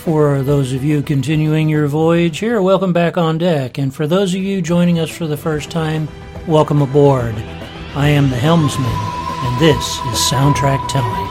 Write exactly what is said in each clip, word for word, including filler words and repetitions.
For those of you continuing your voyage here, welcome back on deck. And for those of you joining us for the first time, welcome aboard. I am the helmsman, and this is Soundtrack Telling.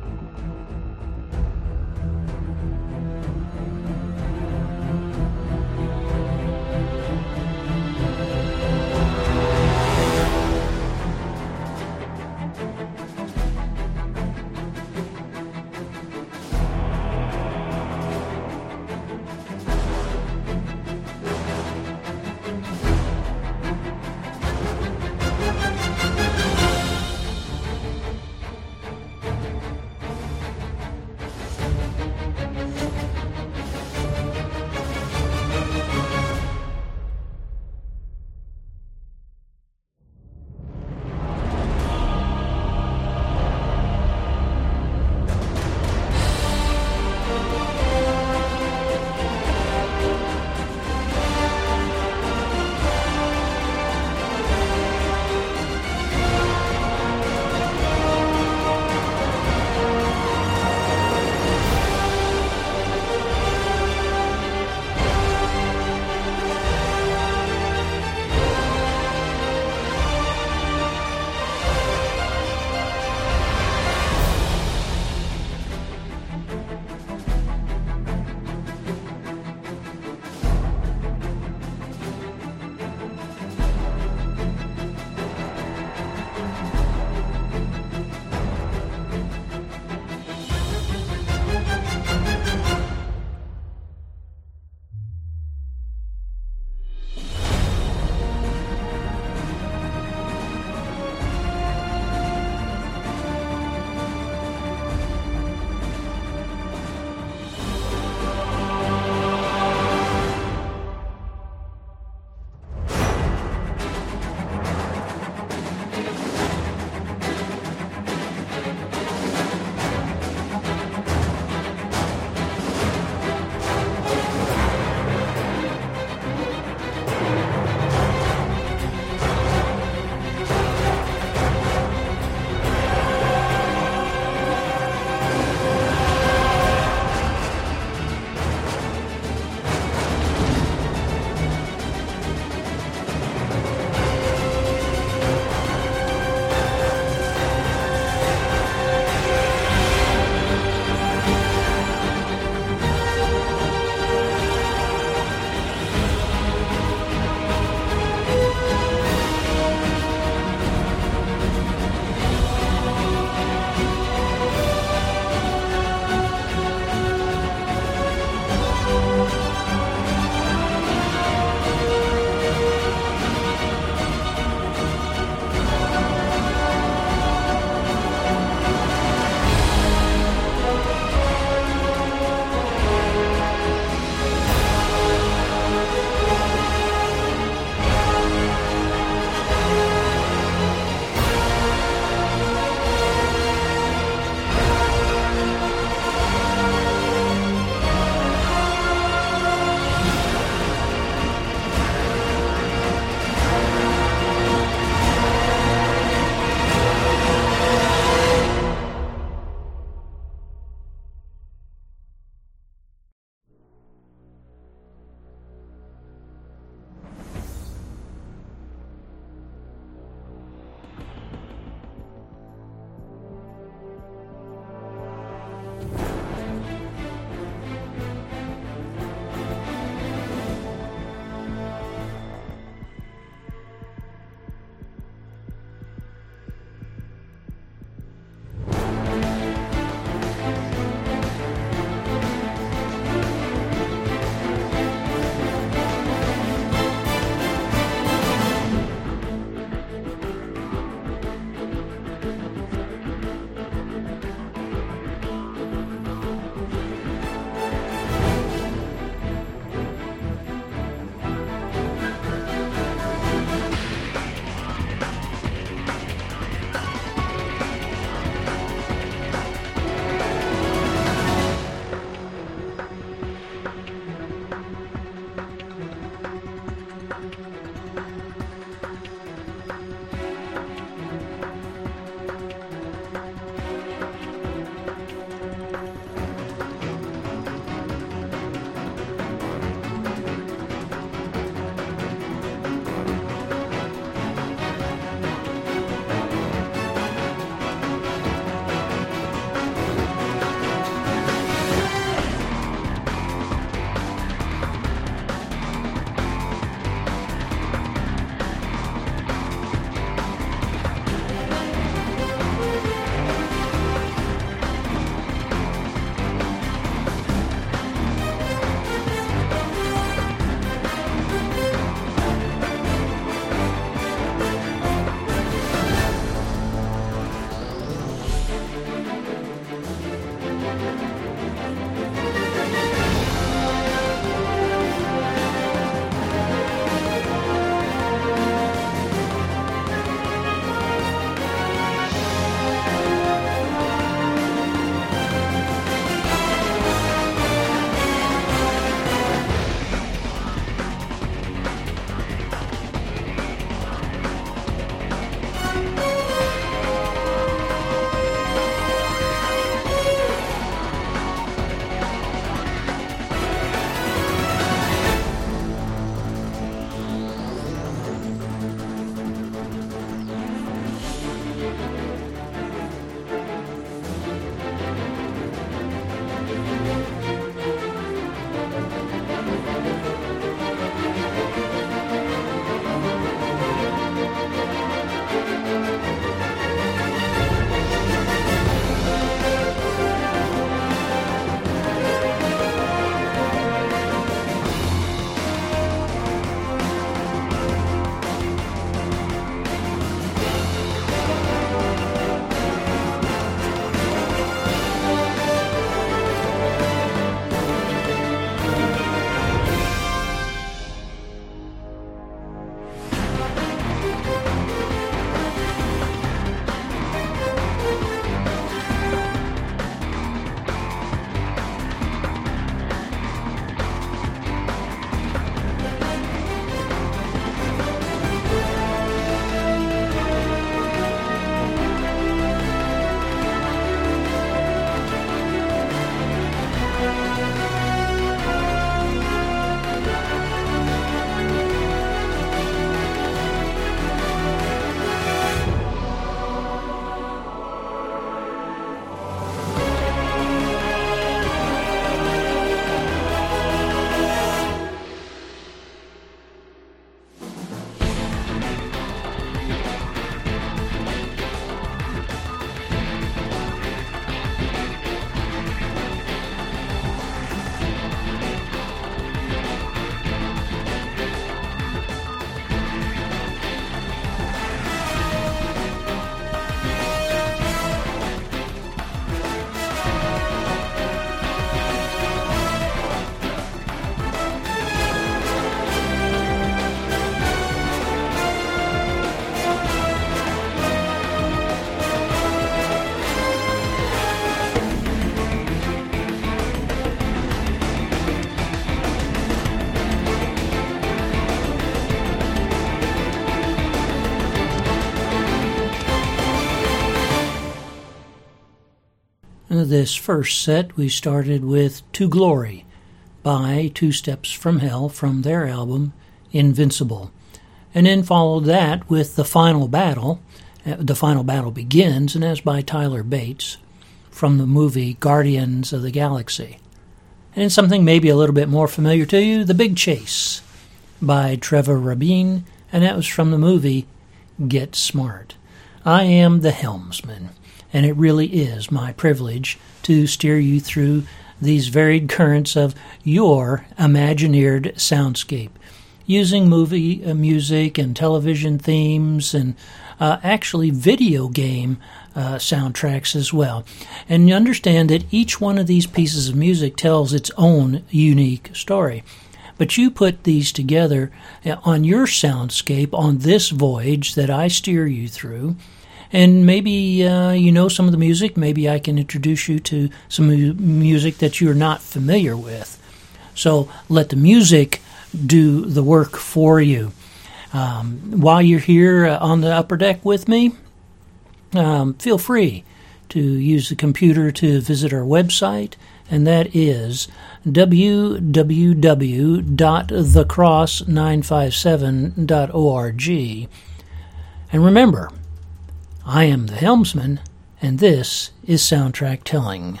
This first set we started with To Glory by Two Steps from Hell from their album Invincible. And then followed that with The Final Battle. The Final Battle Begins, and that's by Tyler Bates from the movie Guardians of the Galaxy. And something maybe a little bit more familiar to you, The Big Chase by Trevor Rabin, and that was from the movie Get Smart. I am the helmsman, and it really is my privilege to steer you through these varied currents of your imagineered soundscape, using movie uh, music and television themes and uh, actually video game uh, soundtracks as well. And you understand that each one of these pieces of music tells its own unique story. But you put these together on your soundscape on this voyage that I steer you through. And maybe uh, you know some of the music. Maybe I can introduce you to some mu- music that you're not familiar with. So let the music do the work for you. Um, while you're here uh, on the upper deck with me, um, feel free to use the computer to visit our website, and that is w w w dot the cross nine five seven dot org. And remember, I am the helmsman, and this is Soundtrack Telling.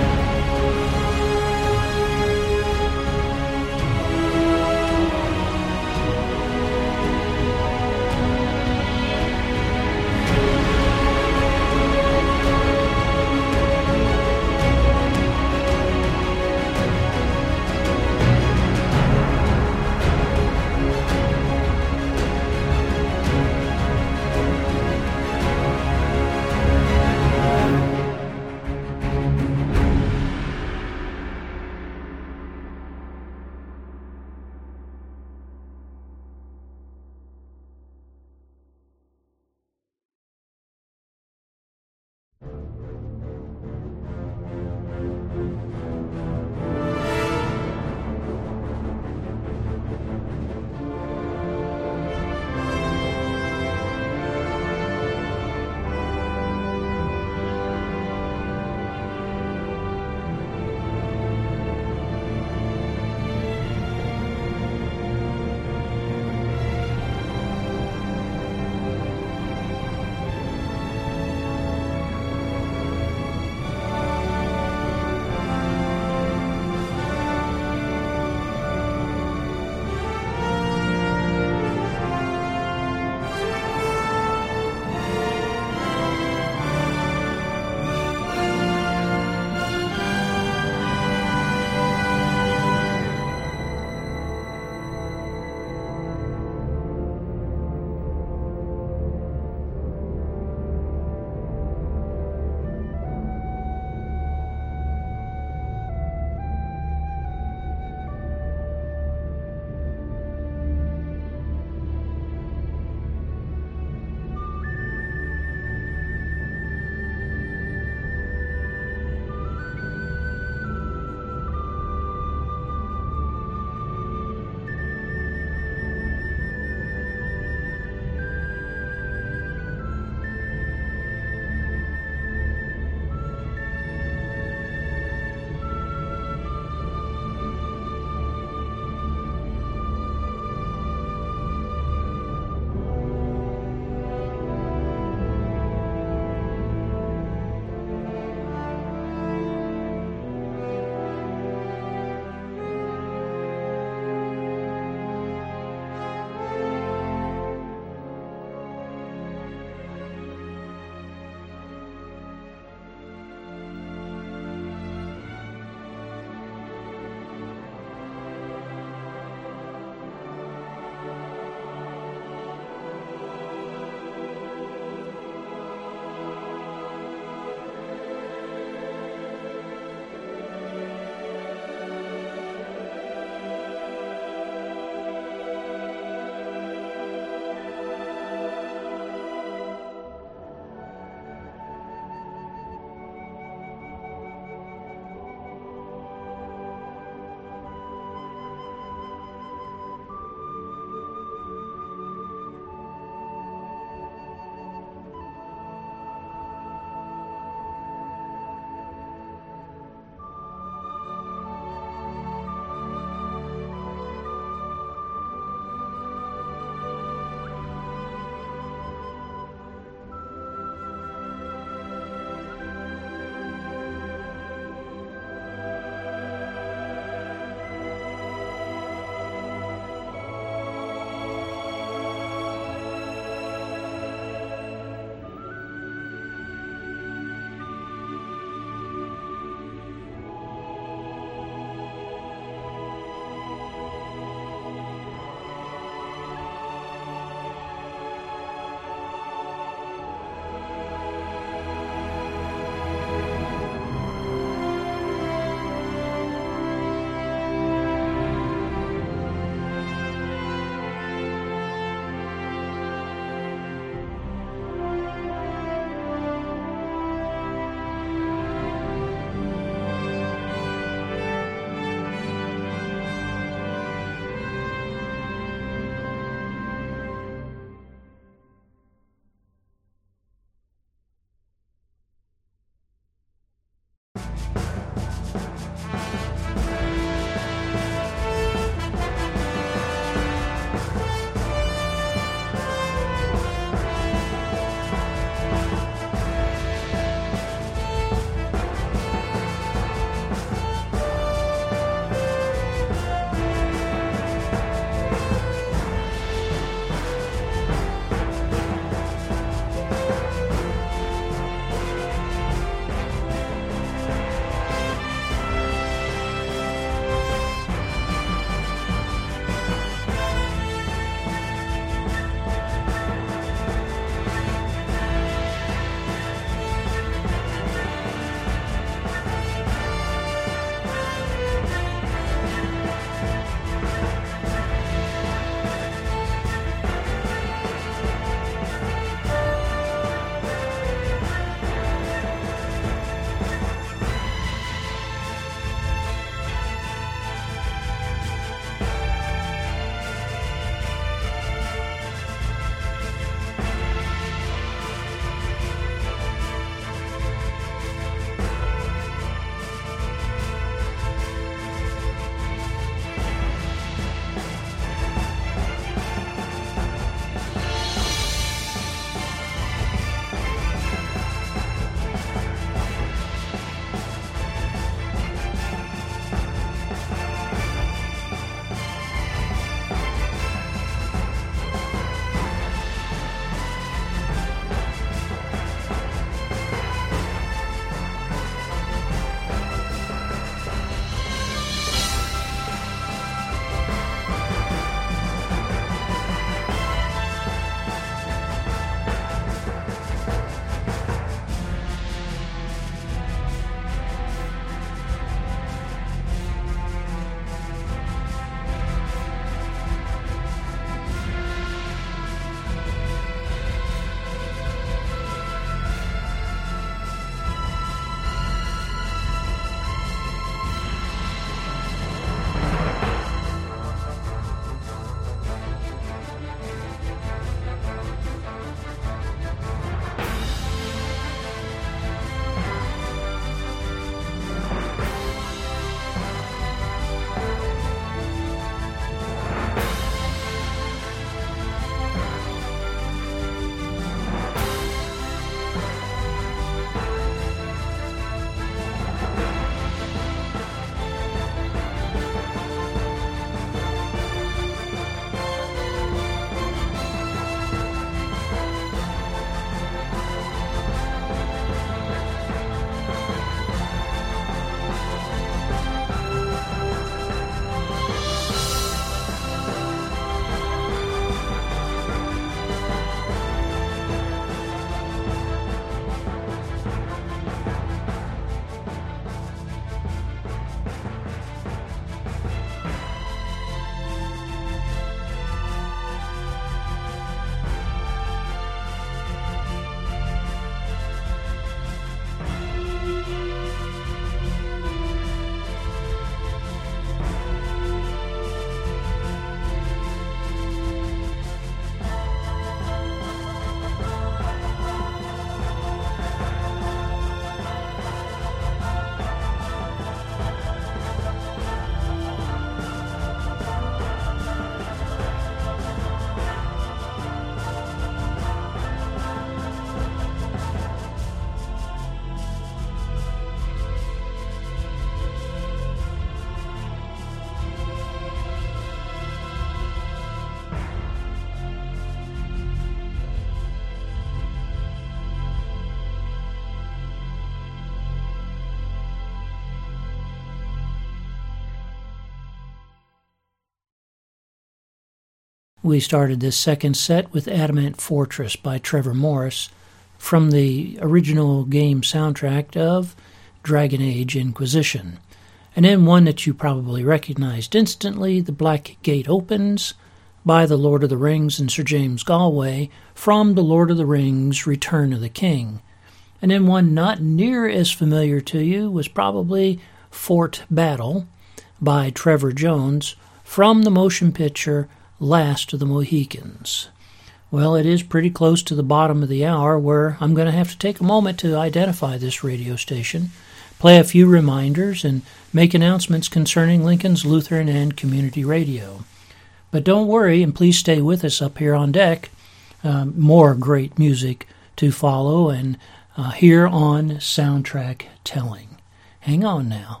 We started this second set with Adamant Fortress by Trevor Morris from the original game soundtrack of Dragon Age Inquisition. And then one that you probably recognized instantly, The Black Gate Opens by The Lord of the Rings and Sir James Galway from The Lord of the Rings Return of the King. And then one not near as familiar to you was probably Fort Battle by Trevor Jones from the motion picture Last of the Mohicans. Well, it is pretty close to the bottom of the hour where I'm going to have to take a moment to identify this radio station, play a few reminders, and make announcements concerning Lincoln's Lutheran and Community Radio. But don't worry, and please stay with us up here on deck. Um, more great music to follow and uh, here on Soundtrack Telling. Hang on now.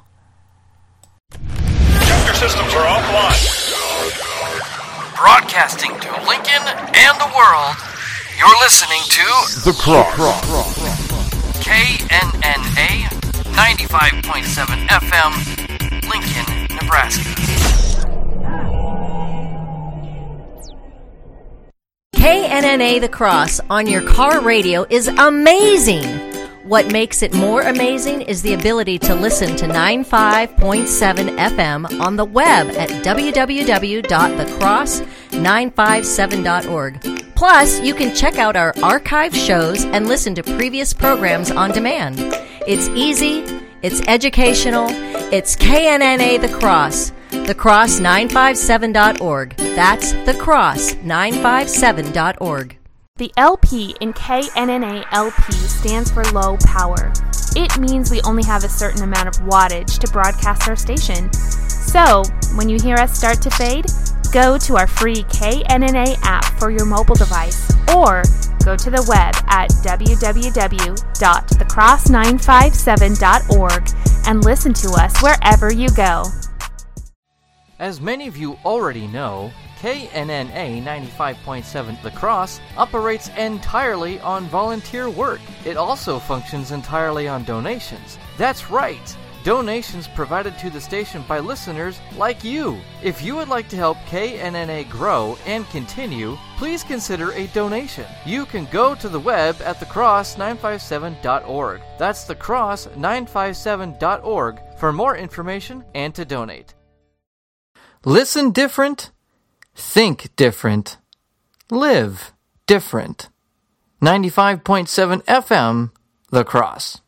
Your systems are offline. Broadcasting to Lincoln and the world, you're listening to The Cross. K N N A ninety-five point seven F M, Lincoln, Nebraska. K N N A The Cross on your car radio is amazing! What makes it more amazing is the ability to listen to ninety-five point seven F M on the web at w w w dot the cross nine five seven dot org. Plus, you can check out our archive shows and listen to previous programs on demand. It's easy, it's educational, it's K N N A The Cross, the cross nine five seven dot org. That's the cross nine five seven dot org. The L P in K N N A L P stands for low power. It means we only have a certain amount of wattage to broadcast our station. So, when you hear us start to fade, go to our free K N N A app for your mobile device, or go to the web at w w w dot the cross nine five seven dot org and listen to us wherever you go. As many of you already know, K N N A ninety-five point seven The Cross operates entirely on volunteer work. It also functions entirely on donations. That's right! Donations provided to the station by listeners like you. If you would like to help K N N A grow and continue, please consider a donation. You can go to the web at the cross nine five seven dot org. That's the cross nine five seven dot org for more information and to donate. Listen different. Think different. Live different. ninety-five point seven F M, The Cross.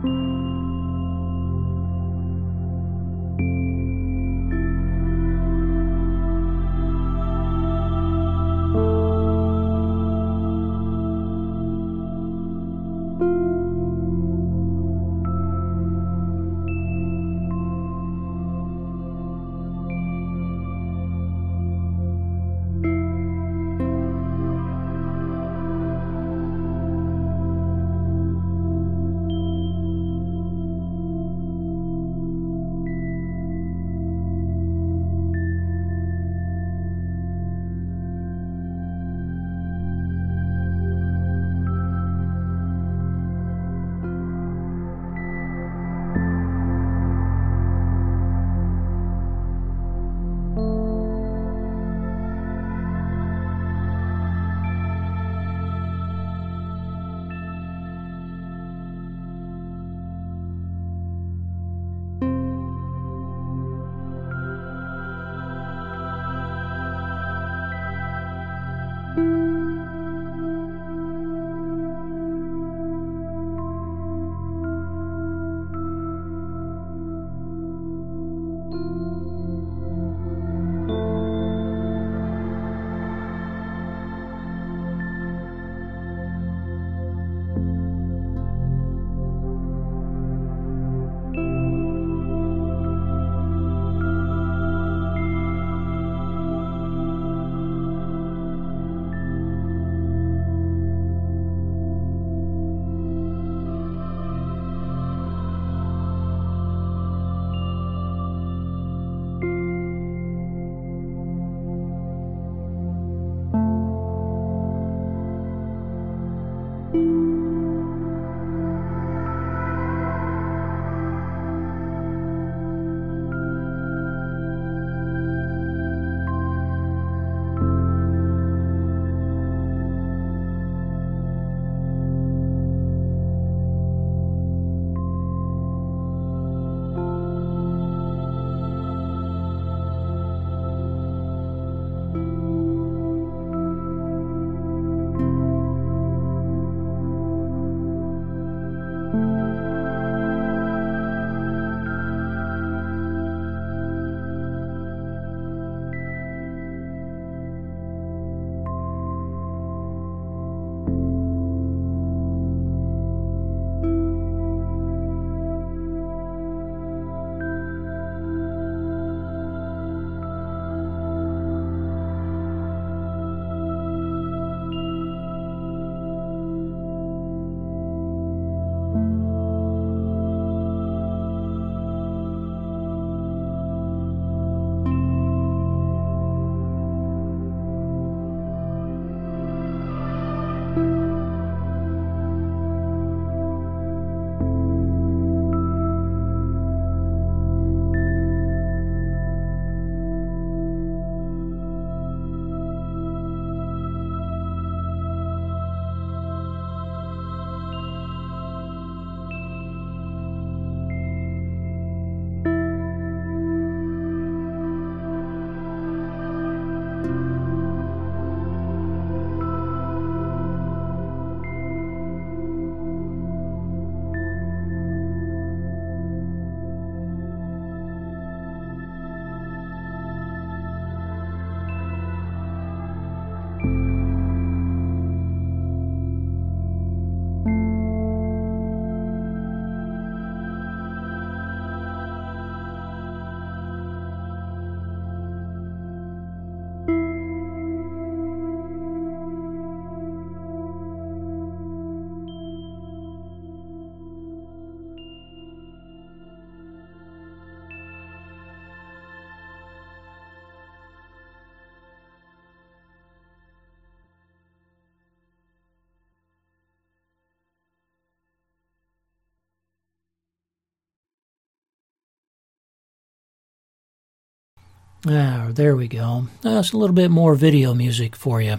Ah, there we go. That's a little bit more video music for you.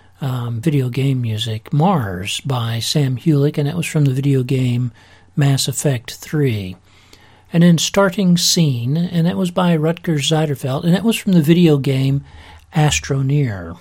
Um, video game music. Mars by Sam Hulick, and that was from the video game Mass Effect three. And then Starting Scene, and that was by Rutger Zeiderfeld, and that was from the video game Astroneer.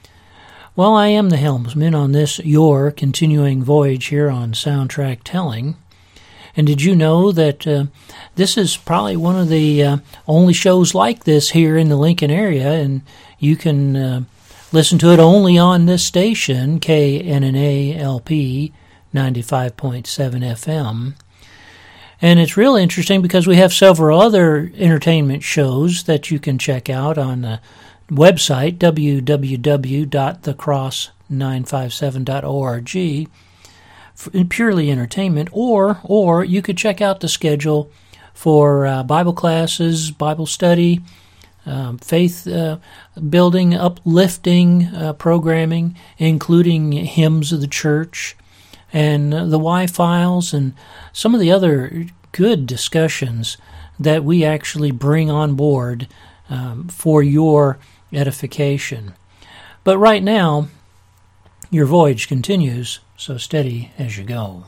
Well, I am the helmsman on this, your continuing voyage here on Soundtrack Telling. And did you know that uh, this is probably one of the uh, only shows like this here in the Lincoln area, and you can uh, listen to it only on this station, K N N A L P ninety-five point seven F M. And it's really interesting because we have several other entertainment shows that you can check out on the website, w w w dot the cross nine five seven dot org, purely entertainment, or or you could check out the schedule for uh, Bible classes, Bible study, um, faith uh, building, uplifting uh, programming, including hymns of the church, and uh, the Y-Files, and some of the other good discussions that we actually bring on board um, for your edification. But right now, your voyage continues, so steady as you go.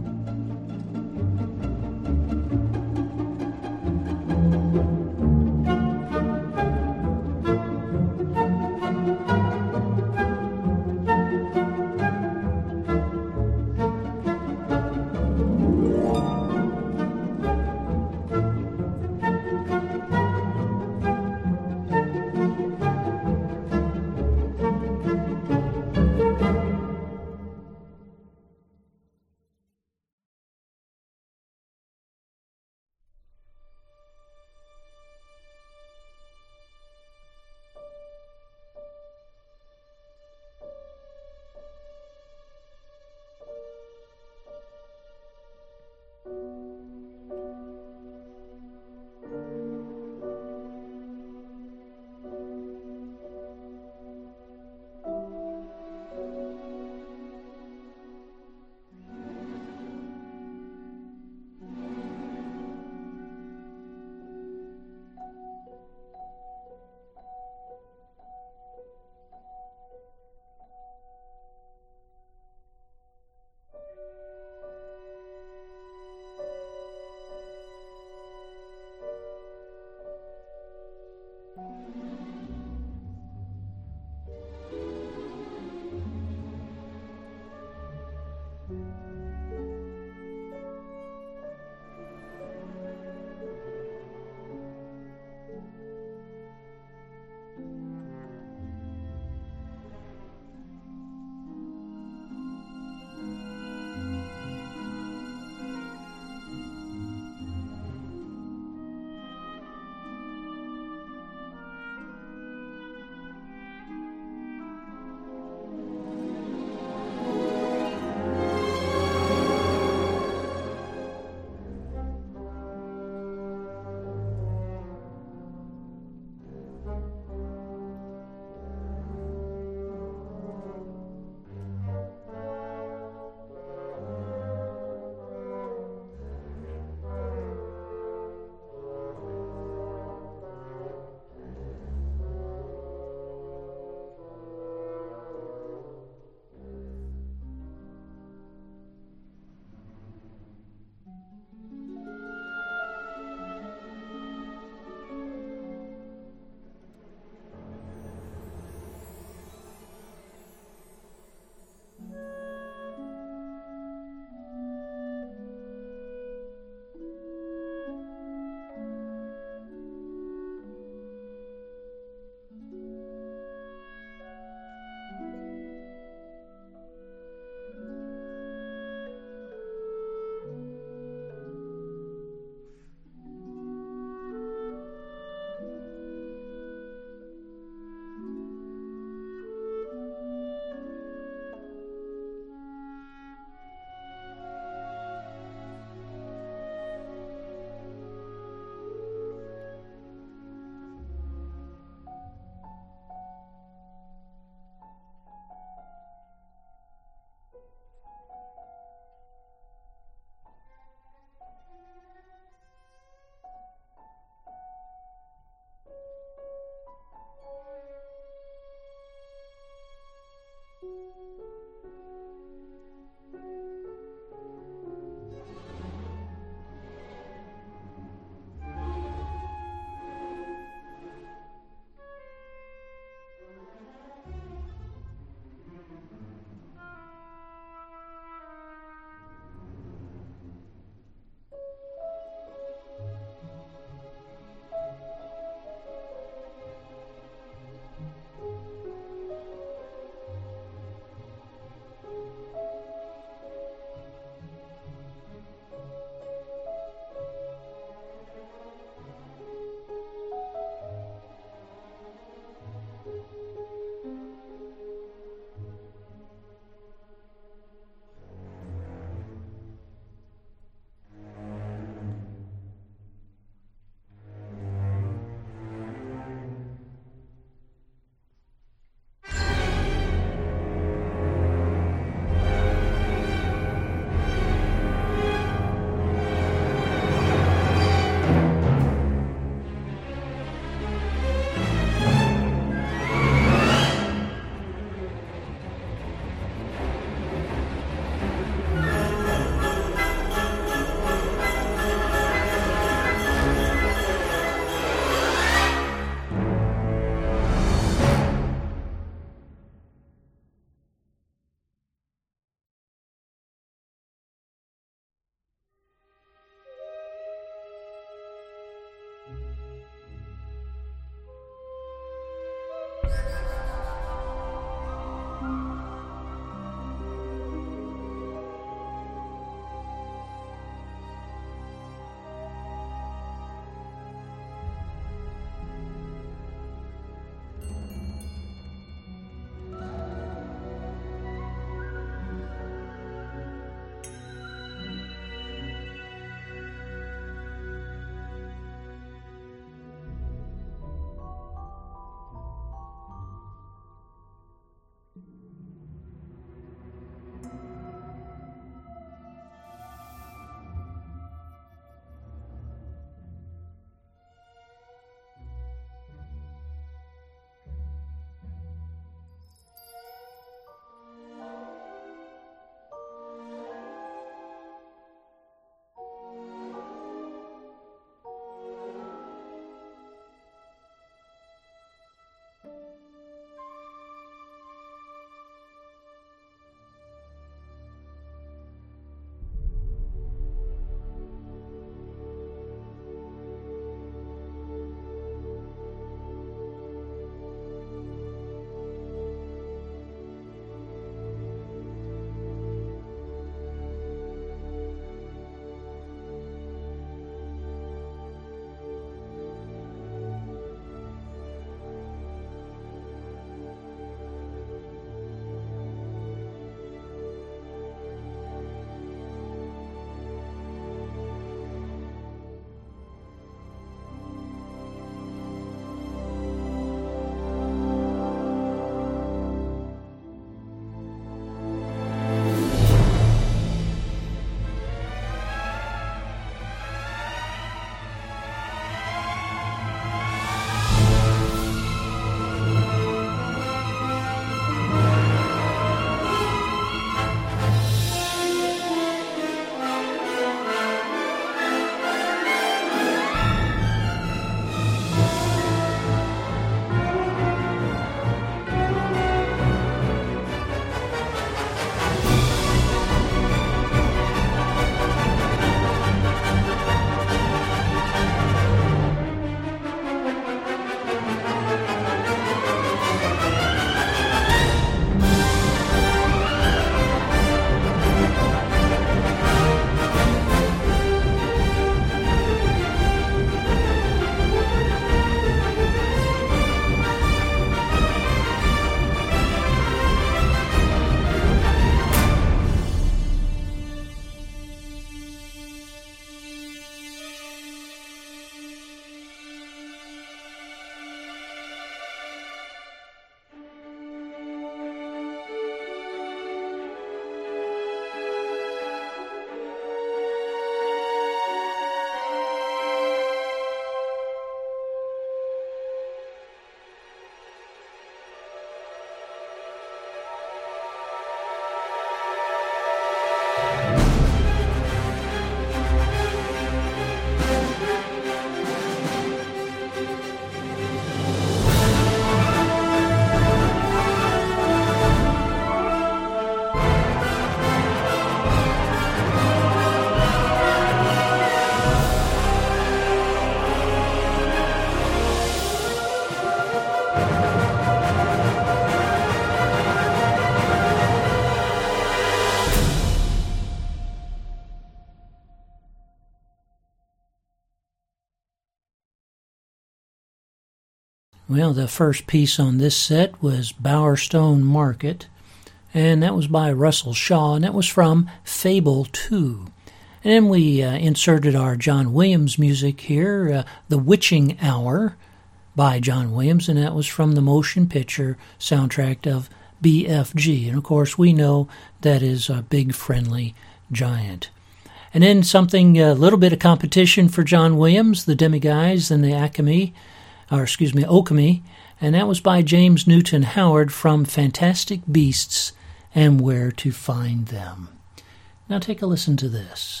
Well, the first piece on this set was Bowerstone Market, and that was by Russell Shaw, and that was from Fable two. And then we uh, inserted our John Williams music here, uh, The Witching Hour by John Williams, and that was from the motion picture soundtrack of B F G. And of course, we know that is a Big Friendly Giant. And then something, a little bit of competition for John Williams, The Demiguise and the Acme, or excuse me, Occamy, and that was by James Newton Howard from Fantastic Beasts and Where to Find Them. Now take a listen to this.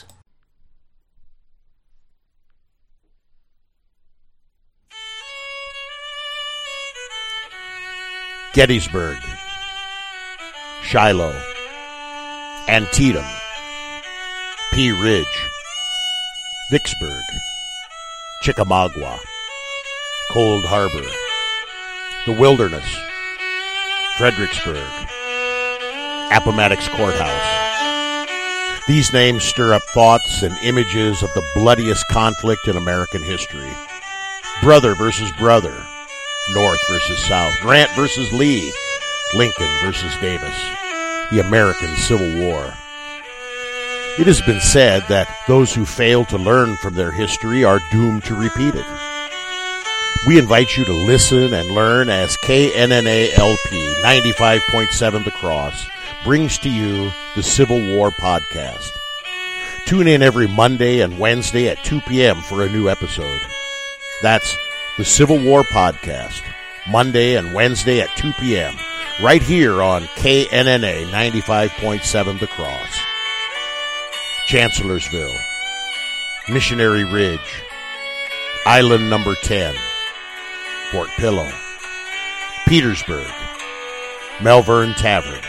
Gettysburg, Shiloh, Antietam, Pea Ridge, Vicksburg, Chickamauga, Cold Harbor, the Wilderness, Fredericksburg, Appomattox Courthouse. These names stir up thoughts and images of the bloodiest conflict in American history. Brother versus brother, North versus South, Grant versus Lee, Lincoln versus Davis, the American Civil War. It has been said that those who fail to learn from their history are doomed to repeat it. We invite you to listen and learn as K N N A L P ninety-five point seven The Cross brings to you the Civil War Podcast. Tune in every Monday and Wednesday at two p.m. for a new episode. That's the Civil War Podcast, Monday and Wednesday at two p.m., right here on K N N A ninety-five point seven The Cross. Chancellorsville, Missionary Ridge, Island Number ten, Fort Pillow, Petersburg, Malvern Tavern.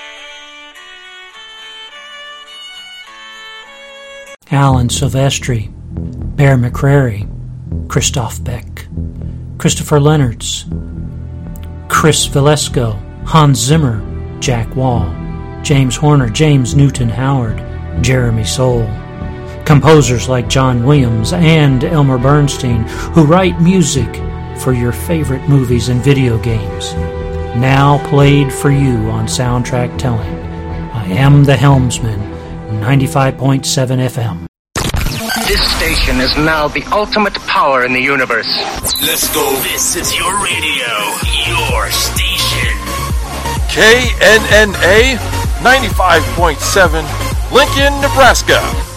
Alan Silvestri, Bear McCrary, Christoph Beck, Christopher Leonards, Chris Valesco, Hans Zimmer, Jack Wall, James Horner, James Newton Howard, Jeremy Soule. Composers like John Williams and Elmer Bernstein, who write music for your favorite movies and video games. Now played for you on Soundtrack Telling. I am the Helmsman, ninety-five point seven F M. This station is now the ultimate power in the universe. Let's go. This is your radio, your station. K N N A ninety-five point seven, Lincoln, Nebraska.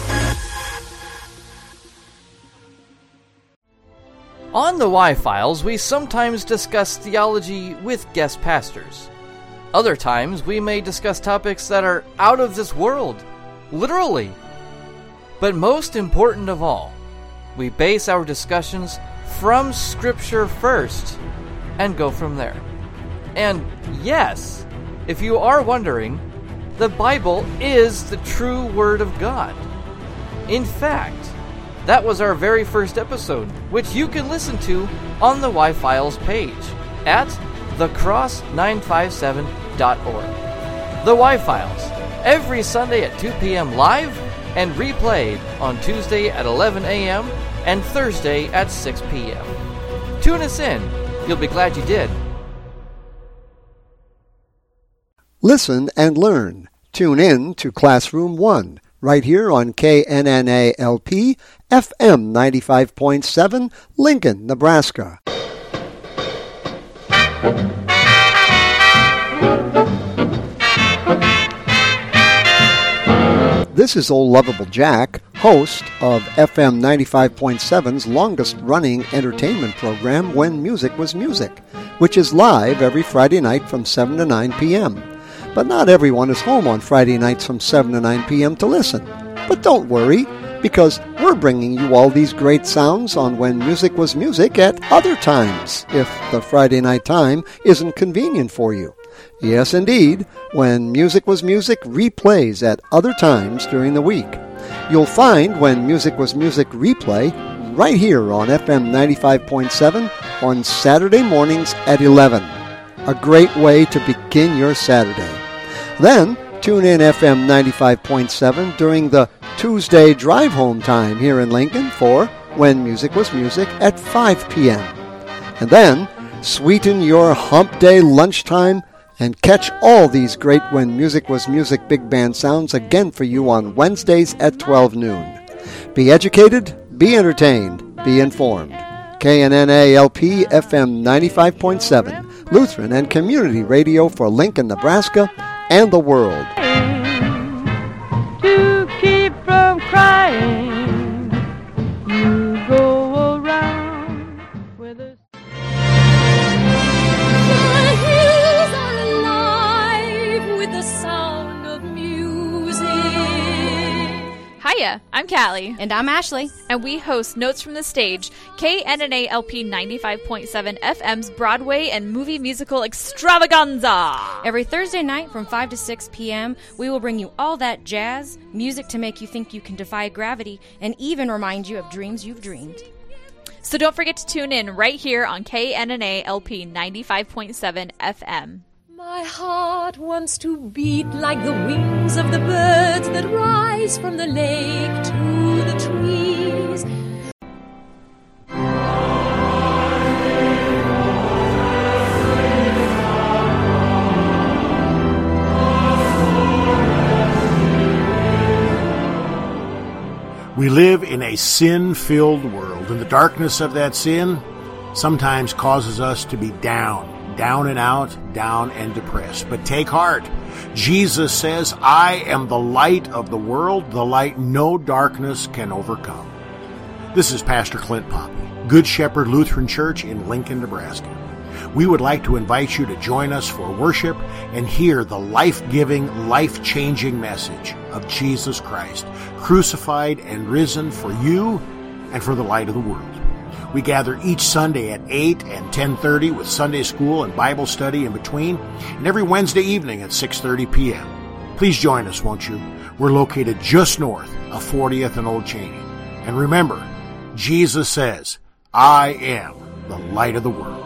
On the Y-Files, we sometimes discuss theology with guest pastors. Other times, we may discuss topics that are out of this world, literally. But most important of all, we base our discussions from Scripture first and go from there. And yes, if you are wondering, the Bible is the true Word of God. In fact, that was our very first episode, which you can listen to on the Y-Files page at the cross nine five seven dot org. The Y-Files, every Sunday at two p.m. live and replayed on Tuesday at eleven a.m. and Thursday at six p.m. Tune us in. You'll be glad you did. Listen and learn. Tune in to Classroom one, right here on K N N A L P, F M ninety-five point seven, Lincoln, Nebraska. This is Old Lovable Jack, host of F M ninety-five point seven's longest-running entertainment program, When Music Was Music, which is live every Friday night from seven to nine p.m. But not everyone is home on Friday nights from seven to nine p.m. to listen. But don't worry, because we're bringing you all these great sounds on When Music Was Music at other times, if the Friday night time isn't convenient for you. Yes, indeed, When Music Was Music replays at other times during the week. You'll find When Music Was Music replay right here on F M ninety-five point seven on Saturday mornings at eleven. A great way to begin your Saturday. Then, tune in F M ninety-five point seven during the Tuesday drive home time here in Lincoln for When Music Was Music at five p.m. And then, Sweeten your hump day lunchtime and catch all these great When Music Was Music big band sounds again for you on Wednesdays at twelve noon. Be educated, be entertained, be informed. K N N A L P F M ninety-five point seven, Lutheran and Community Radio for Lincoln, Nebraska, and the world. To keep from crying, you go around with a... The hills are alive with the sound of music. Hiya, I'm Callie. And I'm Ashley. And we host Notes from the Stage, K N N A L P ninety-five point seven F M's Broadway and movie musical extravaganza. Every Thursday night from five to six p.m., we will bring you all that jazz, music to make you think you can defy gravity, and even remind you of dreams you've dreamed. So don't forget to tune in right here on K N N A L P ninety-five point seven F M. My heart wants to beat like the wings of the birds that rise from the lake to the trees. We live in a sin-filled world, and the darkness of that sin sometimes causes us to be down. Down and out, down and depressed. But take heart. Jesus says, I am the light of the world, the light no darkness can overcome. This is Pastor Clint Poppy, Good Shepherd Lutheran Church in Lincoln, Nebraska. We would like to invite you to join us for worship and hear the life-giving, life-changing message of Jesus Christ, crucified and risen for you and for the light of the world. We gather each Sunday at eight and ten thirty with Sunday school and Bible study in between, and every Wednesday evening at six thirty p.m. Please join us, won't you? We're located just north of fortieth and Old Cheney. And remember, Jesus says, I am the light of the world.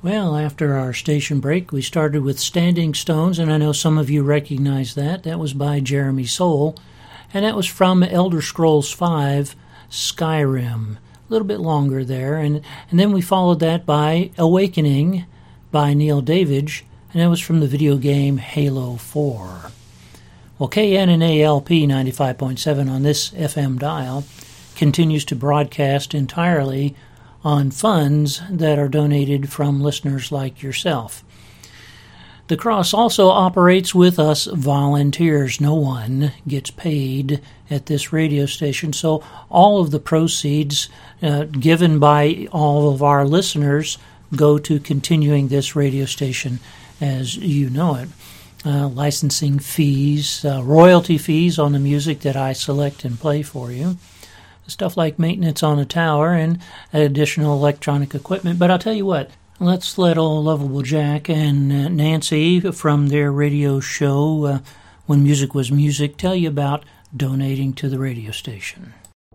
Well, after our station break, we started with Standing Stones, and I know some of you recognize that. That was by Jeremy Soule, and that was from Elder Scrolls five, Skyrim. A little bit longer there, and, and then we followed that by Awakening by Neil Davidge, and that was from the video game Halo four. Well, K N N A L P ninety-five point seven on this F M dial continues to broadcast entirely on funds that are donated from listeners like yourself. The Cross also operates with us volunteers. No one gets paid at this radio station, so all of the proceeds uh, given by all of our listeners go to continuing this radio station as you know it. Uh, licensing fees, uh, royalty fees on the music that I select and play for you. Stuff like maintenance on a tower and additional electronic equipment. But I'll tell you what, let's let old Lovable Jack and uh, Nancy from their radio show, uh, When Music Was Music, tell you about donating to the radio station.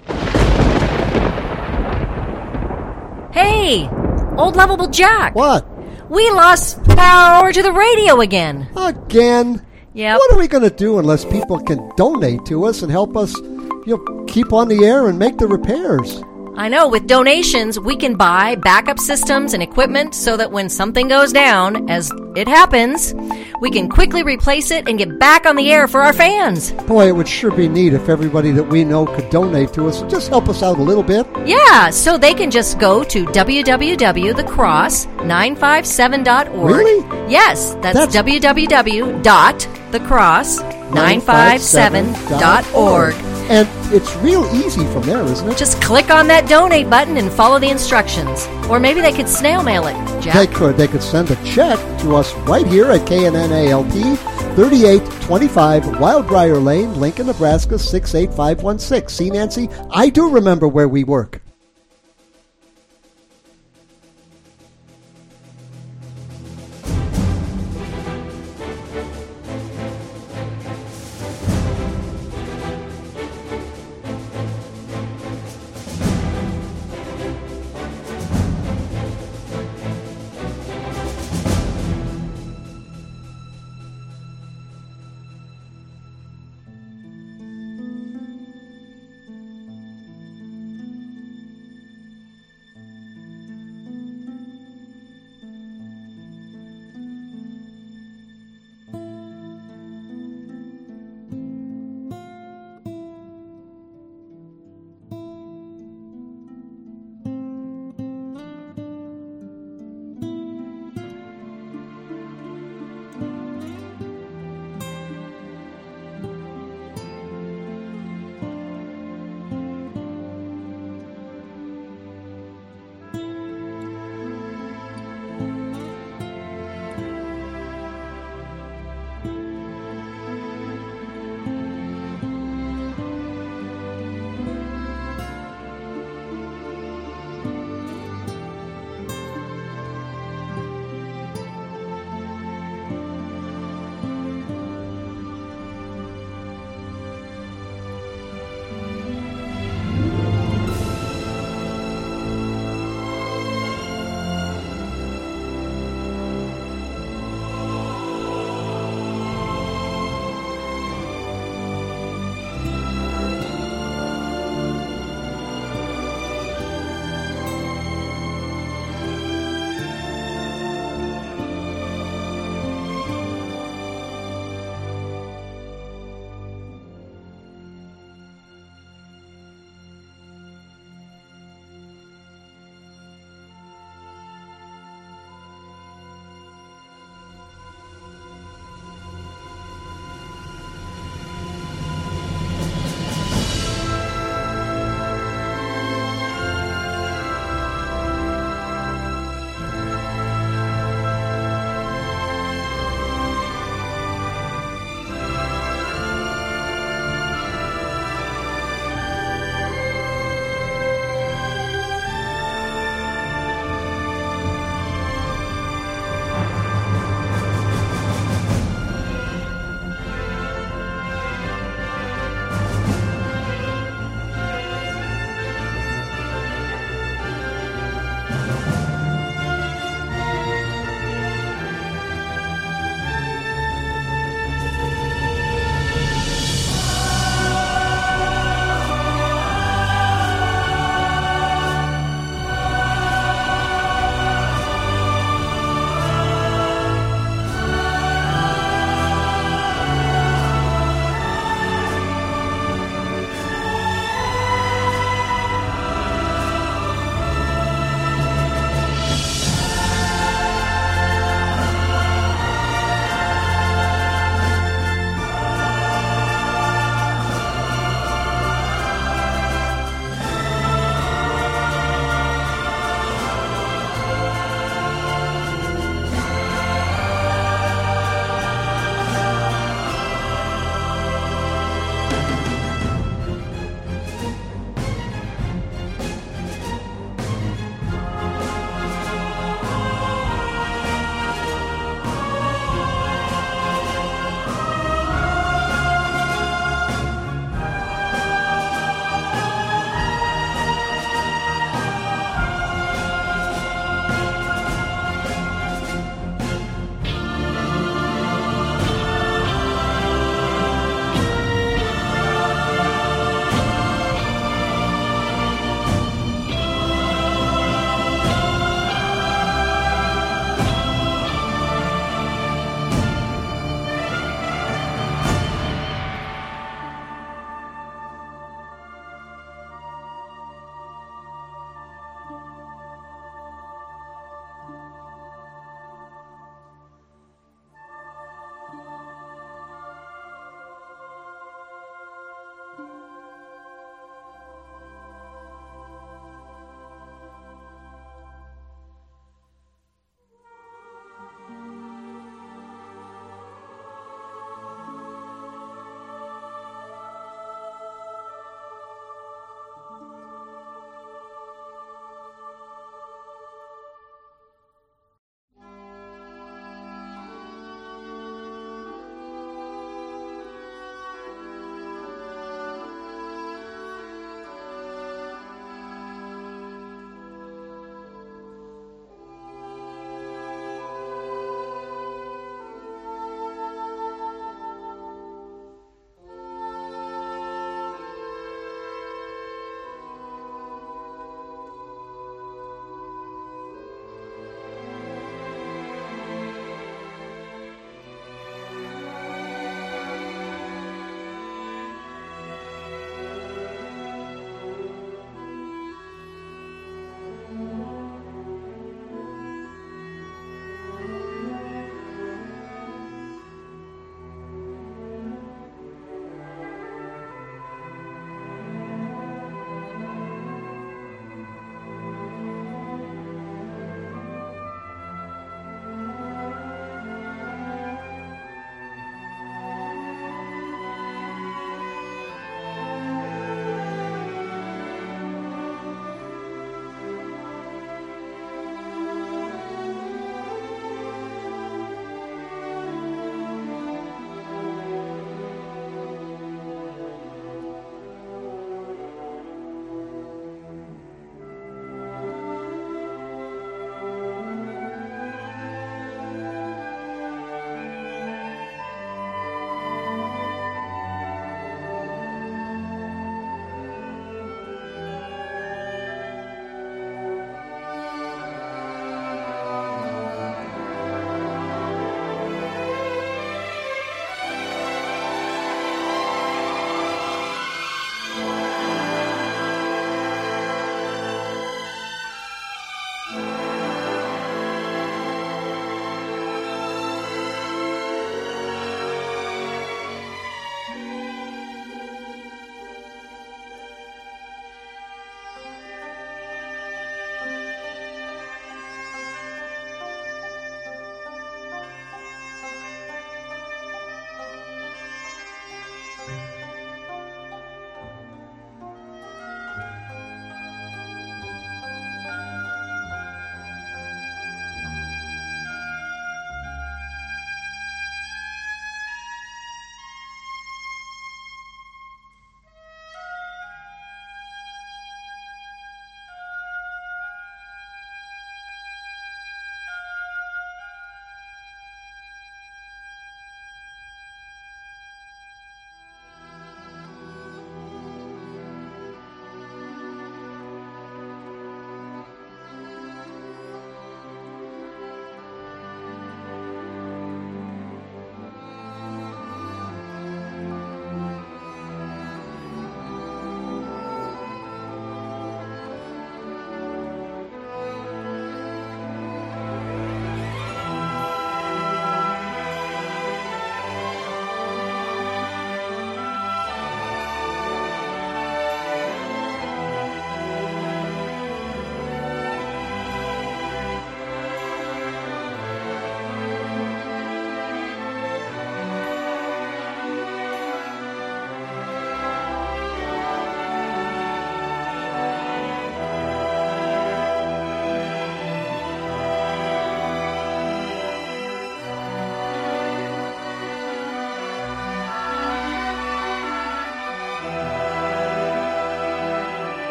Hey, old Lovable Jack. What? We lost power to the radio again. Again? Yep. What are we going to do unless people can donate to us and help us, you know, keep on the air and make the repairs? I know, with donations, we can buy backup systems and equipment so that when something goes down, as it happens, we can quickly replace it and get back on the air for our fans. Boy, it would sure be neat if everybody that we know could donate to us and just help us out a little bit. Yeah, so they can just go to w w w dot the cross nine five seven dot org. Really? Yes, that's, that's w w w dot the cross nine five seven dot org. And it's real easy from there, isn't it? Just click on that donate button and follow the instructions. Or maybe they could snail mail it, Jack. They could. They could send a check to us right here at K N N A L P, thirty-eight twenty-five Wildbriar Lane, Lincoln, Nebraska, six eight five one six. See, Nancy, I do remember where we work.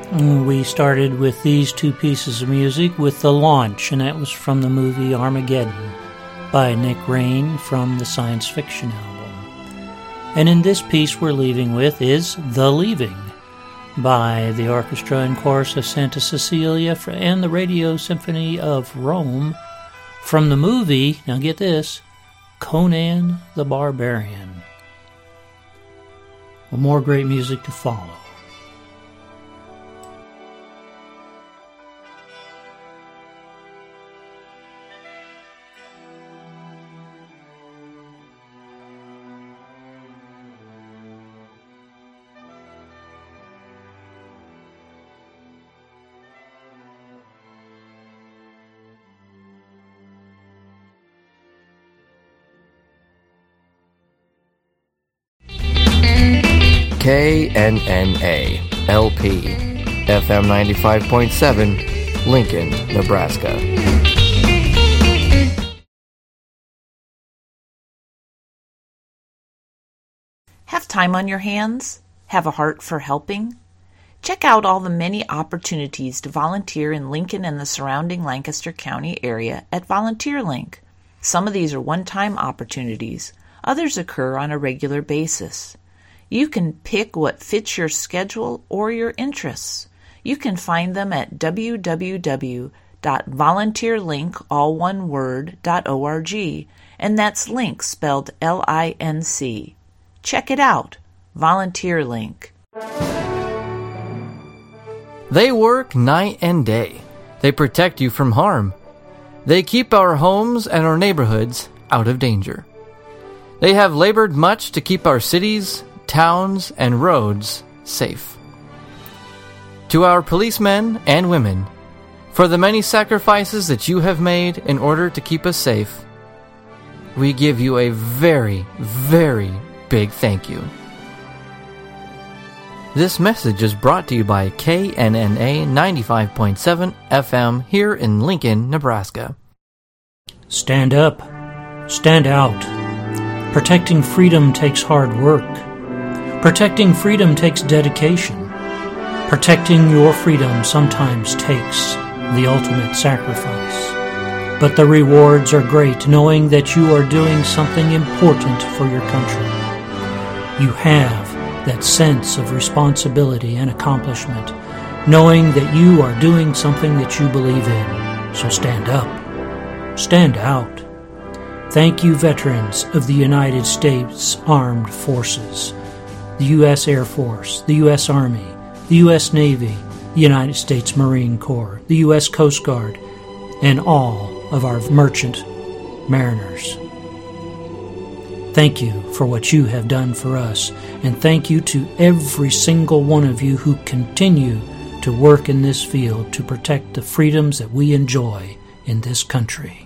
We started with these two pieces of music with The Launch, and that was from the movie Armageddon by Nick Rain from the Science Fiction album. And in this piece we're leaving with is The Leaving by the Orchestra and Chorus of Santa Cecilia and the Radio Symphony of Rome from the movie, now get this, Conan the Barbarian. Well, more great music to follow. K N N A L P F M ninety-five point seven, Lincoln, Nebraska. Have time on your hands? Have a heart for helping? Check out all the many opportunities to volunteer in Lincoln and the surrounding Lancaster County area at VolunteerLink. Some of these are one-time opportunities. Others occur on a regular basis. You can pick what fits your schedule or your interests. You can find them at w w w dot volunteer link, all one word, .org, and that's link spelled L I N C. Check it out. VolunteerLink. They work night and day. They protect you from harm. They keep our homes and our neighborhoods out of danger. They have labored much to keep our cities, towns, and roads safe. To our policemen and women, for the many sacrifices that you have made in order to keep us safe, we give you a very, very big thank you. This message is brought to you by K N N A ninety-five point seven F M here in Lincoln, Nebraska. Stand up. Stand out. Protecting freedom takes hard work. Protecting freedom takes dedication. Protecting your freedom sometimes takes the ultimate sacrifice. But the rewards are great, knowing that you are doing something important for your country. You have that sense of responsibility and accomplishment, knowing that you are doing something that you believe in. So stand up. Stand out. Thank you, veterans of the United States Armed Forces, the U S Air Force, the U S Army, the U S Navy, the United States Marine Corps, the U S Coast Guard, and all of our merchant mariners. Thank you for what you have done for us, and thank you to every single one of you who continue to work in this field to protect the freedoms that we enjoy in this country.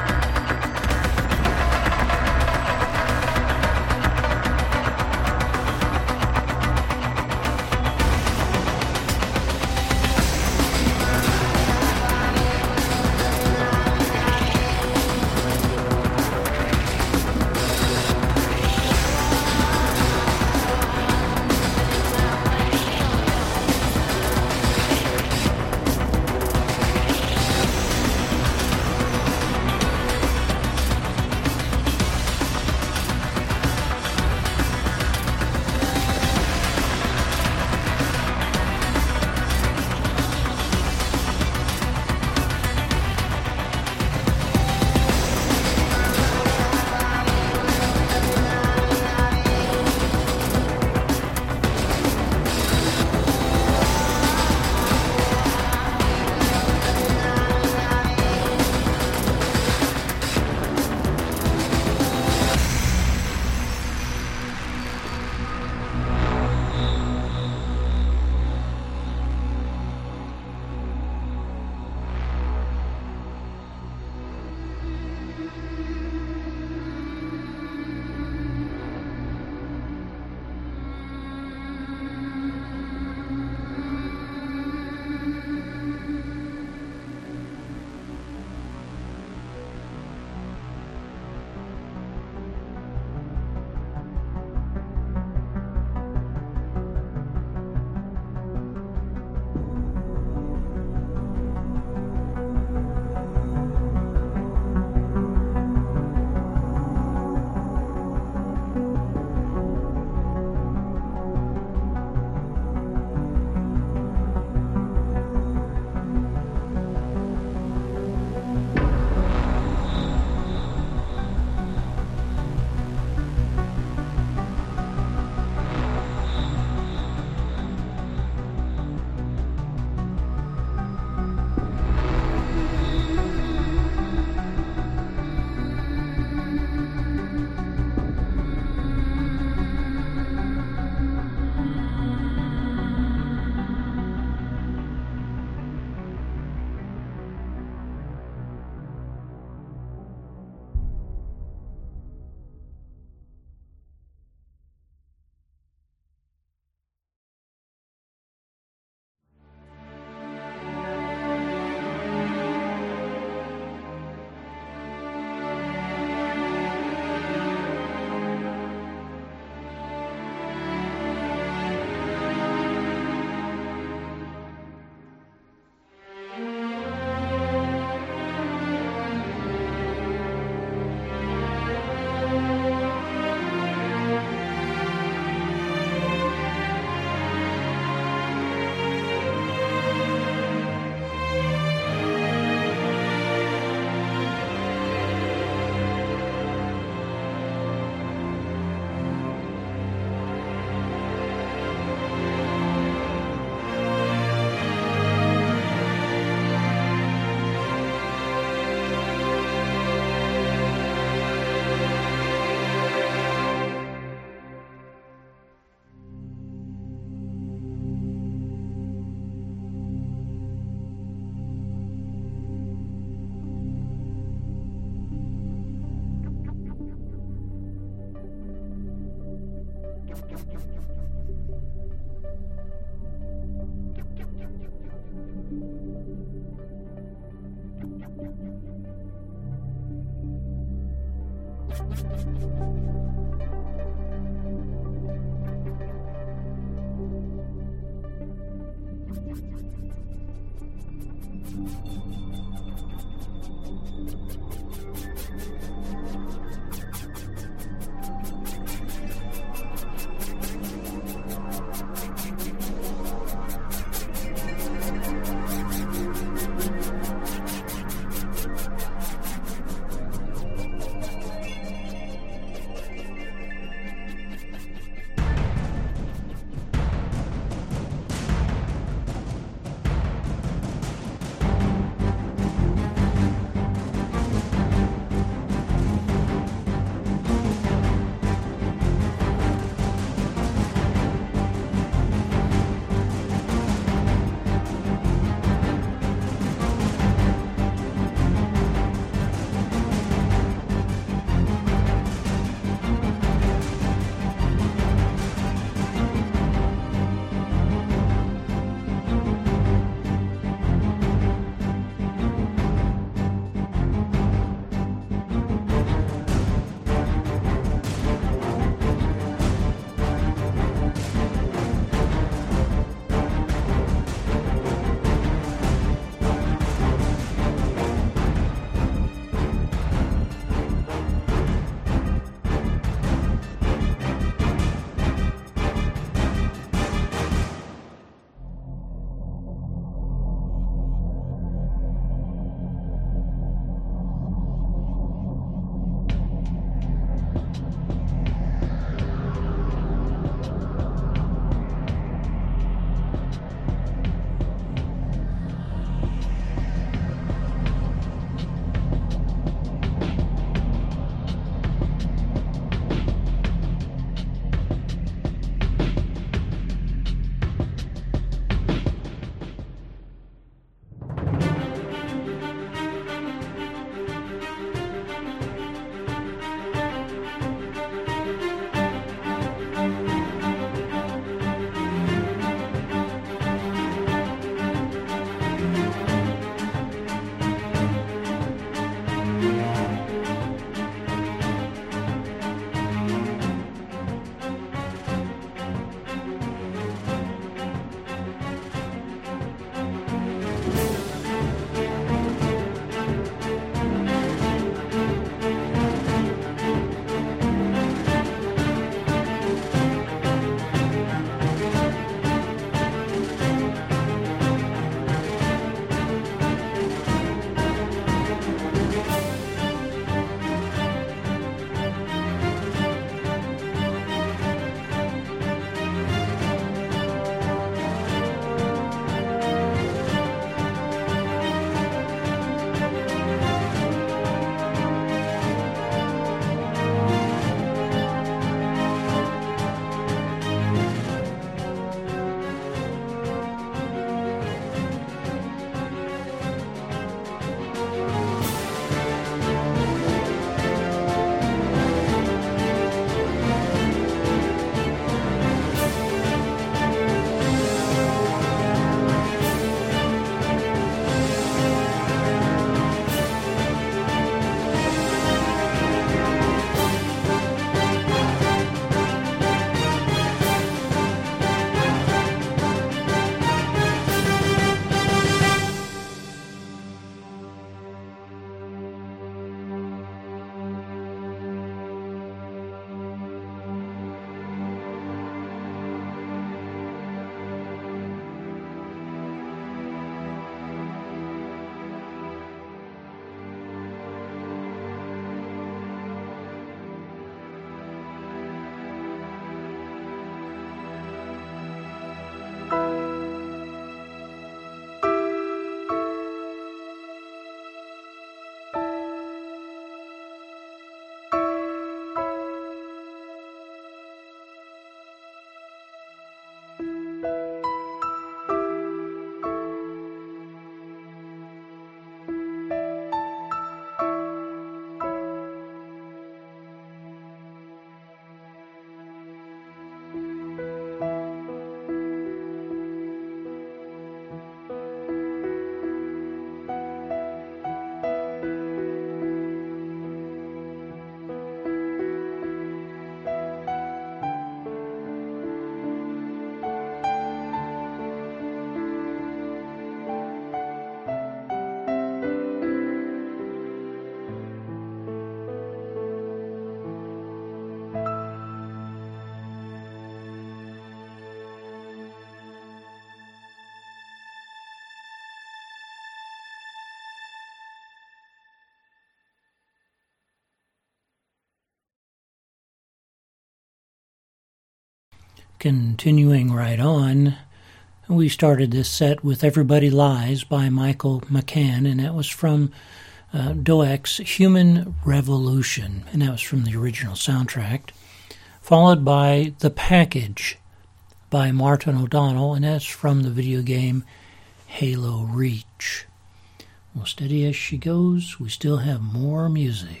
Continuing right on, we started this set with Everybody Lies by Michael McCann, and that was from uh, Doak's Human Revolution, and that was from the original soundtrack, followed by The Package by Martin O'Donnell, and that's from the video game Halo Reach. Well, steady as she goes, we still have more music.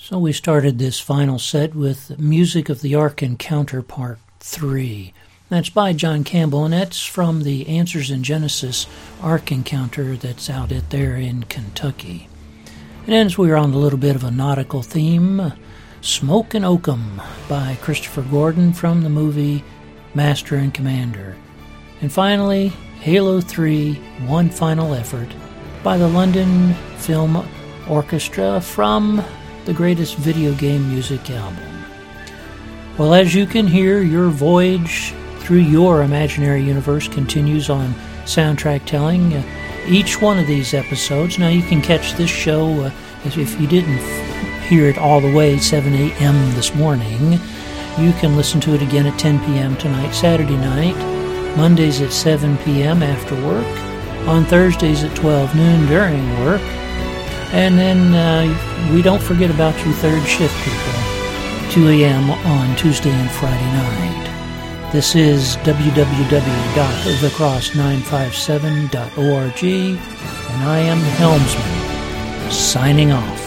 So we started this final set with Music of the Ark Encounter Part three. That's by John Campbell, and that's from the Answers in Genesis Ark Encounter that's out at there in Kentucky. And as we were on a little bit of a nautical theme, Smoke and Oakum by Christopher Gordon from the movie Master and Commander. And finally, Halo three, One Final Effort by the London Film Orchestra from the Greatest Video Game Music Album. Well, as you can hear, your voyage through your imaginary universe continues on Soundtrack Telling. Uh, each one of these episodes, now you can catch this show, uh, if you didn't f- hear it all the way, seven a.m. this morning, you can listen to it again at ten p.m. tonight, Saturday night, Mondays at seven p.m. after work, on Thursdays at twelve noon during work, and then uh, we don't forget about you third shift people, two a.m. on Tuesday and Friday night. This is w w w dot the cross nine five seven dot org, and I am the helmsman, signing off.